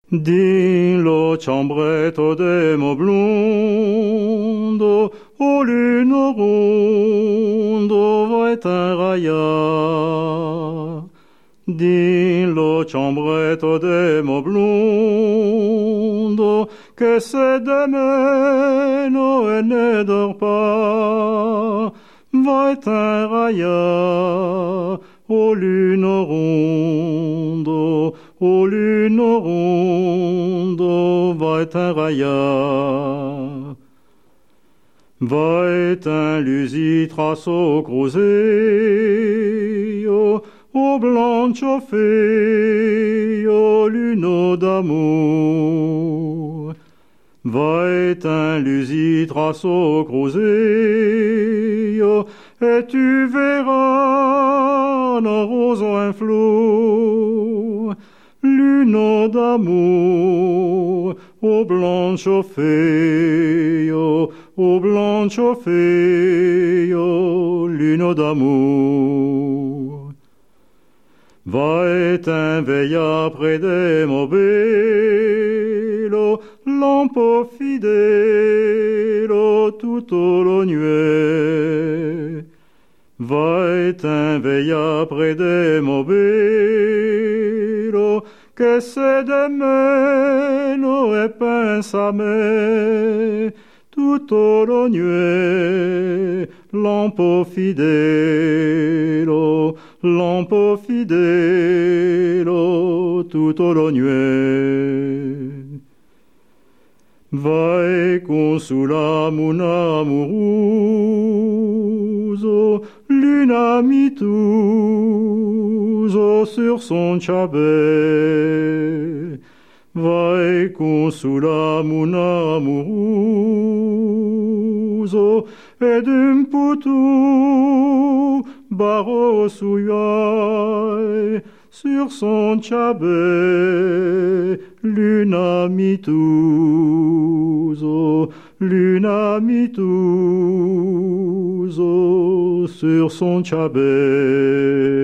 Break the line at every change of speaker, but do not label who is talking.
Dillo ciambretto demo blundo, o luno rondo vai raia. Dillo ciambretto demo blundo, che se de meno e ne dor pas, vai raia. O luno rondo, o luno rondo, vai raia. Vai lusi traso croseo, o blanco feo, luno d'amour. Vai lusi traso croseo, et tu verras un roseau un flot, luno d'amour, o blanco feo, luno d'amour. Vai veilla près de mobelo, lampo fidelo, tutto lo nuit. Vai veilla près de mobelo, che se de meno e pensame, tutto lo nuit, lampo fidelo, tutto lo nuit. Vai consulamun amoroso, luna mituso sur son ciabet. Vai consulamun amoroso, ed un putu barro suiai sur son ciabet, luna mituso sur son ciabet.